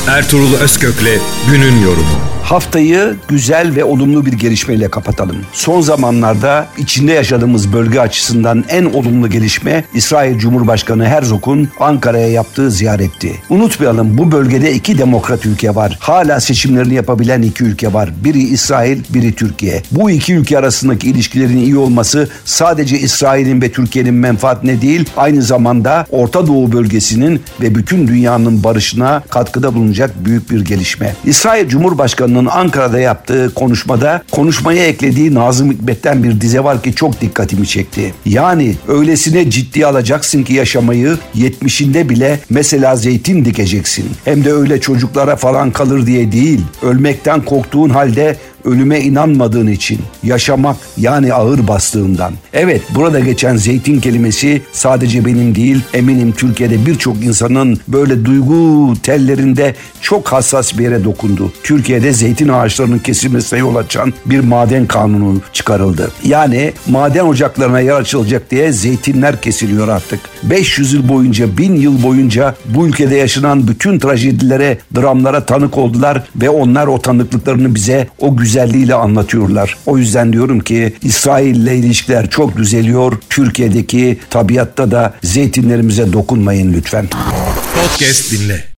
Ertuğrul Özkök'le günün yorumu. Haftayı güzel ve olumlu bir gelişmeyle kapatalım. Son zamanlarda içinde yaşadığımız bölge açısından en olumlu gelişme İsrail Cumhurbaşkanı Herzog'un Ankara'ya yaptığı ziyaretti. Unutmayalım, bu bölgede iki demokrat ülke var. Hala seçimlerini yapabilen iki ülke var. Biri İsrail, biri Türkiye. Bu iki ülke arasındaki ilişkilerin iyi olması sadece İsrail'in ve Türkiye'nin menfaatine değil, aynı zamanda Orta Doğu bölgesinin ve bütün dünyanın barışına katkıda bulunacak büyük bir gelişme. İsrail Cumhurbaşkanı Ankara'da yaptığı konuşmaya eklediği Nazım Hikmet'ten bir dize var ki çok dikkatimi çekti. Yani öylesine ciddiye alacaksın ki yaşamayı, 70'inde bile mesela zeytin dikeceksin. Hem de öyle çocuklara falan kalır diye değil, ölmekten korktuğun halde ölüme inanmadığın için, yaşamak yani ağır bastığından. Evet, burada geçen zeytin kelimesi sadece benim değil, eminim Türkiye'de birçok insanın böyle duygu tellerinde çok hassas bir yere dokundu. Türkiye'de zeytin ağaçlarının kesilmesine yol açan bir maden kanunu çıkarıldı. Yani maden ocaklarına yer açılacak diye zeytinler kesiliyor artık. 500 yıl boyunca, 1000 yıl boyunca bu ülkede yaşanan bütün trajedilere, dramlara tanık oldular ve onlar o tanıklıklarını bize o güzelliğiyle anlatıyorlar. O yüzden diyorum ki İsrail ile ilişkiler çok düzeliyor. Türkiye'deki tabiatta da zeytinlerimize dokunmayın lütfen. Podcast dinle.